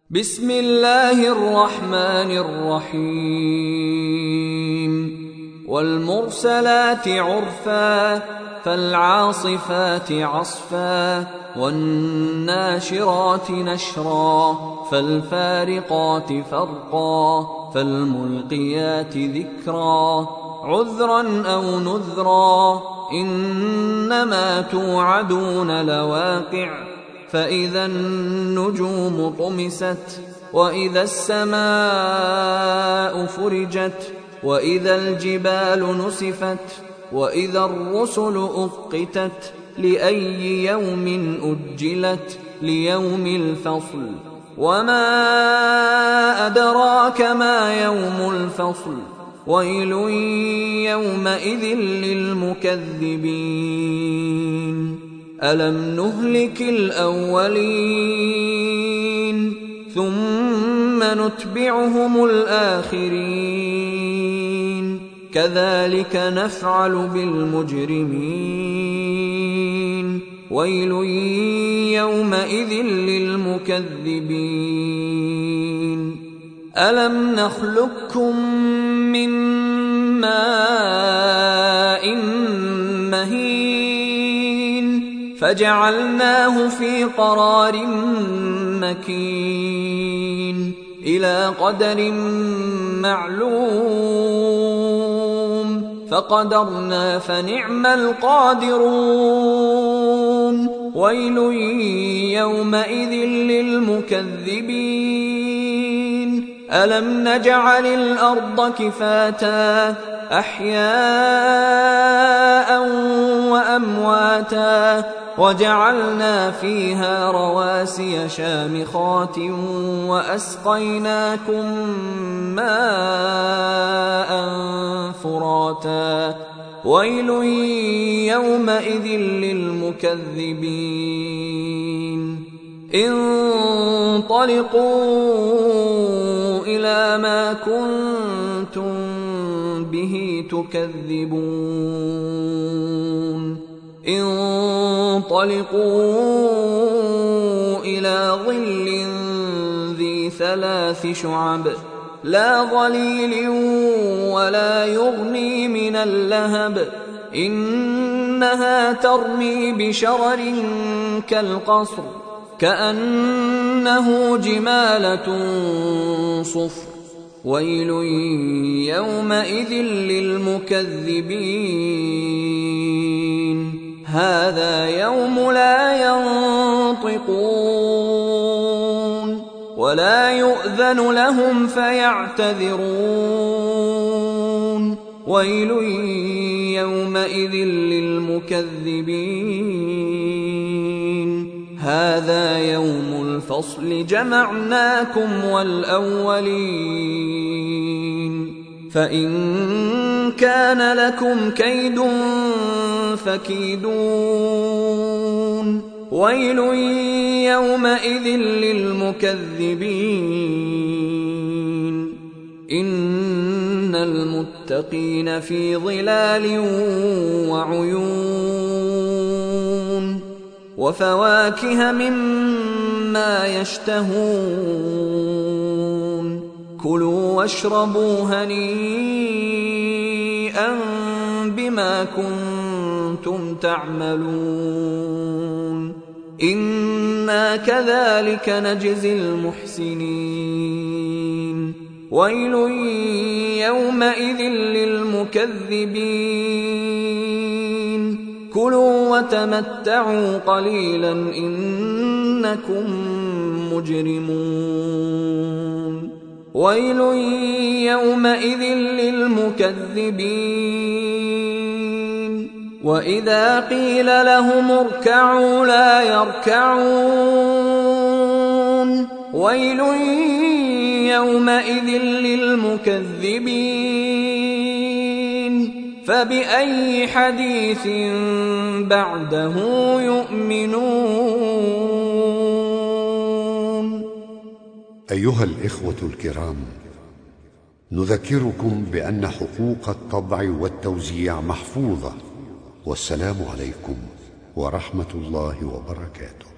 بسم الله الرحمن الرحيم والمرسلات عرفا فالعاصفات عصفا والناشرات نشرا فالفارقات فرقا فالملقيات ذكرا عذرا أو نذرا إنما توعدون لواقع فإذا النجوم طمست وإذا السماء فرجت وإذا الجبال نسفت وإذا الرسل أقتت لأي يوم أجلت ليوم الفصل وما أدراك ما يوم الفصل ويل يومئذ للمكذبين ألم نهلك الأولين ثم نتبعهم الآخرين كذلك نفعل بالمجرمين ويل يومئذ للمكذبين ألم نخلقكم من ماء مهين فجعلناه في قرار مكين إلى قدر معلوم فقدرنا فنعم القادرون ويل يومئذ للمكذبين ألم نجعل الأرض كفاتا أحياء وأمواتا وجعلنا فيها رواسي شامخات وأسقيناكم ماء فراتا ويل يومئذ للمكذبين انطلقوا إلى ما كنتم به تكذبون انطلقوا إلى ظل ذي 3 شعب لا ظليل ولا يغني من اللهب إنها ترمي بشرر كالقصر كأنه جمالة صفر ويل يومئذ للمكذبين هذا يوم لا ينطقون ولا يؤذن لهم فيعتذرون ويل يومئذ للمكذبين هذا يوم الفصل جمعناكم والأولين فإن كان لكم كيد فكيدون ويل يومئذ للمكذبين إن المتقين في ظلال وعيون وفواكه مما يشتهون كلوا واشربوا هنيئا بما كنتم تعملون إنا كذلك نجزي المحسنين ويل يومئذ للمكذبين كلوا وتمتعوا قليلا إنكم مجرمون ويل يومئذ للمكذبين وإذا قيل لهم اركعوا لا يركعون ويل يومئذ للمكذبين فبأي حديث بعده يؤمنون أيها الإخوة الكرام، نذكركم بأن حقوق الطبع والتوزيع محفوظة. والسلام عليكم ورحمة الله وبركاته.